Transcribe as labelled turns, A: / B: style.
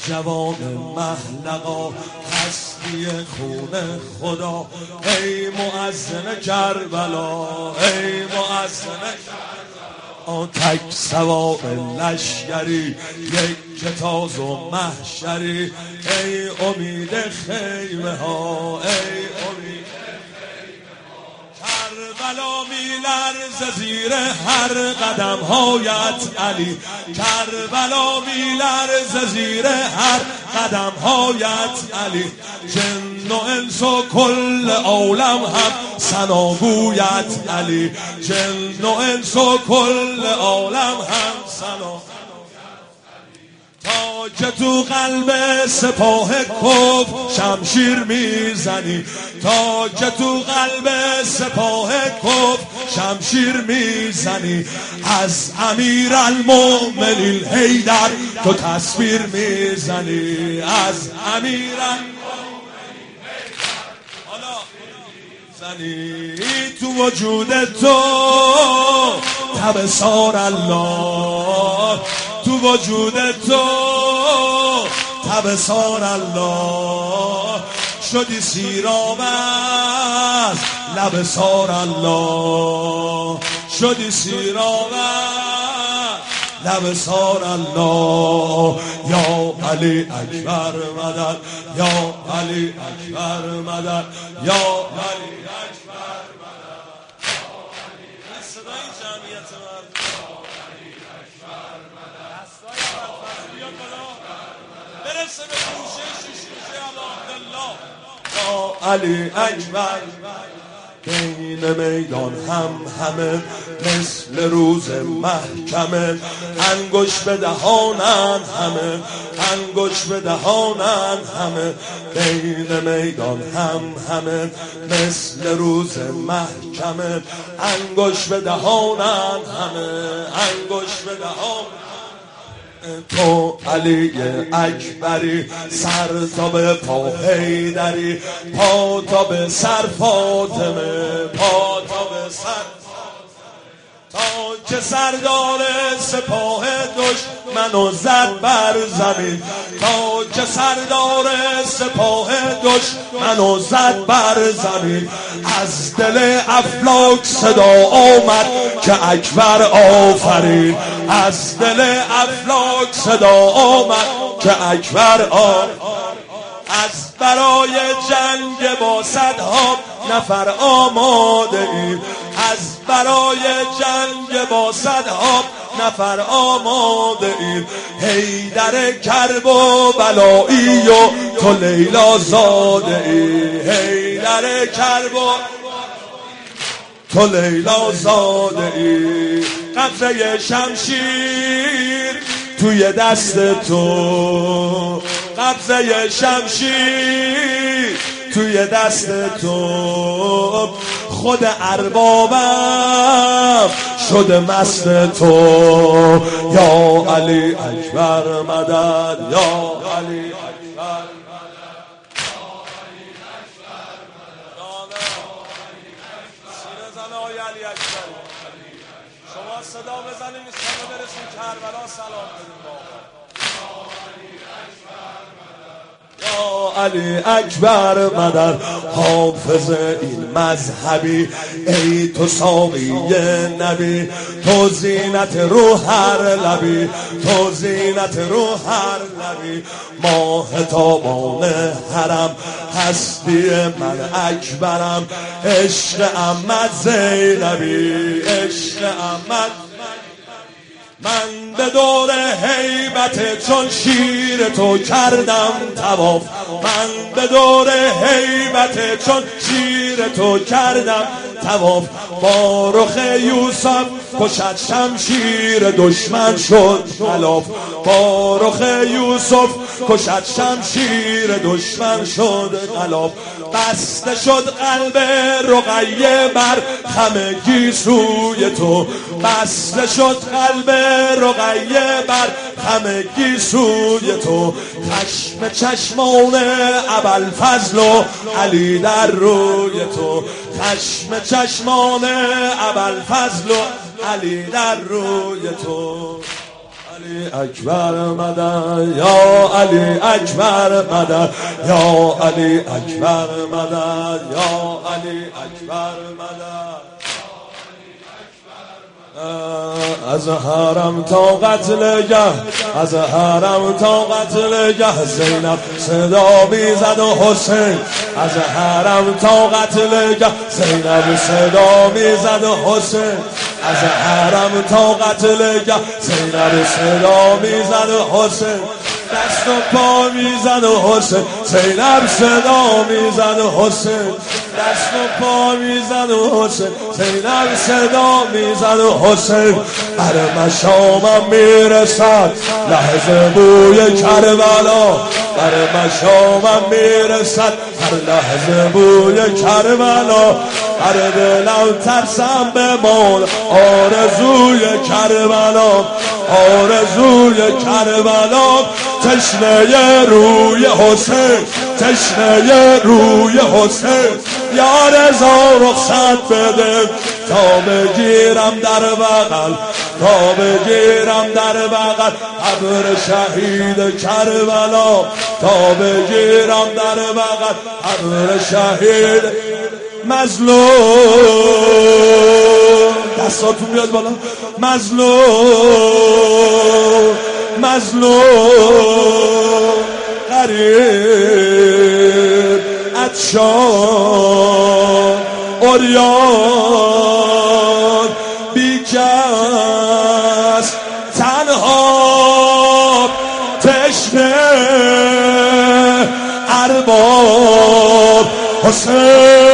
A: جوان محلقا هستی خون خدا، ای مؤذن کربلا، ای مؤذن کربلا، تک سوار لشکری یک تاز و محشری، ای امید خیمه ها، ای امید کربلا میلرزه زیر هر قدم هایت علی، کربلا میلرزه زیر هر قدم هایت علی، جن و انس و کل عالم هم ثناگویت علی، جن و انس و کل عالم هم ثنا، تا که تو قلب سپاه کفر شمشیر میزنی، تا که تو قلب سپاه کفر شمشیر میزنی، از امیرالمؤمنین حیدر تو تصویر میزنی، از امیرالمؤمنین حیدر زنی، تو وجود تو تبصار الله، تو وجود تو تبصار الله، شدی سیرآور لبصار الله، شدی سیرآور لبصار الله، یا علی اکبر مدد، یا علی اکبر مدد، یا علی اکبر مدد، صدای جمعیت مردم، برسه به گوشه شیشه عبدالله، یا علی اکبر. بین میدان همه مثل روز محکمه، انگوش به دهانن همه، انگوش به دهانن همه، بین میدان همه مثل روز محکمه، انگوش به دهانن همه، انگوش به دهانن. تو علی اکبری، سر تا به پا حیدری، پا تا به سر فاطمه، پا تا به سر، تا که سردار سپاه دشمنو زد بر زمین، تا که سردار سپاه دشمنو زد بر زمین، از دل افلاک صدا آمد که اکبر آفرین، از دل افلاک صدا آمد که اکبر آفرین، از برای جنگ با صدها نفر آماده ایم، از برای جنگ با صدها نفر آماده ایم، حیدر کرب و بلایی و تو لیلا زاده ای، حیدر کرب و تو لیلا زاده ای، قطره شمشیر توی دست تو، قبضه شمشیر توی دست تو، خود اربابم شده مست تو، یا علی اکبر مدد، یا علی اکبر مدد، یا علی اکبر مدد، سینه زن آی علی اکبر، شما صدا بزنید صدا برسون کربلا سلام بدیم یا علی اکبر مدد، حافظ این مذهبی، ای تو ساقی نبی، تو زینت رو هر لبی، تو زینت رو هر لبی، ماه تابان حرم هستی من اکبرم، عشق احمد زینبی، عشق احمد، من به دور هیبت چون شیر تو کردم طواف، من به دور هیبت چون شیر تو کردم طواف، با رخ یوسف کشد شمشیر دشمن شد خلاف، با رخ یوسف کشد شمشیر دشمن شد خلاف، بسته شد قلب رقیه بر خم سوی تو، بسته شد قلب رقیه بر خم سوی تو، خشم چشمان ابوالفضل و علی در روی تو، خشم چشمان ابوالفضل و علی در روی تو، علی اکبر مدد یا علی اکبر مدد یا علی اکبر مدد یا علی اکبر مدد از حرم تا قتلگه از حرم تا قتلگه زینب صدا میزد و حسین از حرم تا قتلگه زینب صدا میزد و حسین از حرم تا قتلگه زینب صدا میزد و حسین دست و پا میزد و حسین زینب صدا میزد و حسین دست و پا میزد و حسین زینب صدا میزد و حسین بر مشامم میرسد لحظه بوی کربلا بر مشامم میرسد هر لحظه بوی کربلا هر دلم ترسم بمان آرزوی کربلا آرزوی کربلا تشنه روی حسین تشنه روی حسین یا رضا رخصت بده تا بگیرم در بغل تا بگیرم در بغل قبر شهید کربلا تا بگیرم در بغل قبر شهید مظلوم دستاتون بیاد بالا مظلوم مظلوم غریب عطشان عریان بیکس تنها تشنه ارباب حسین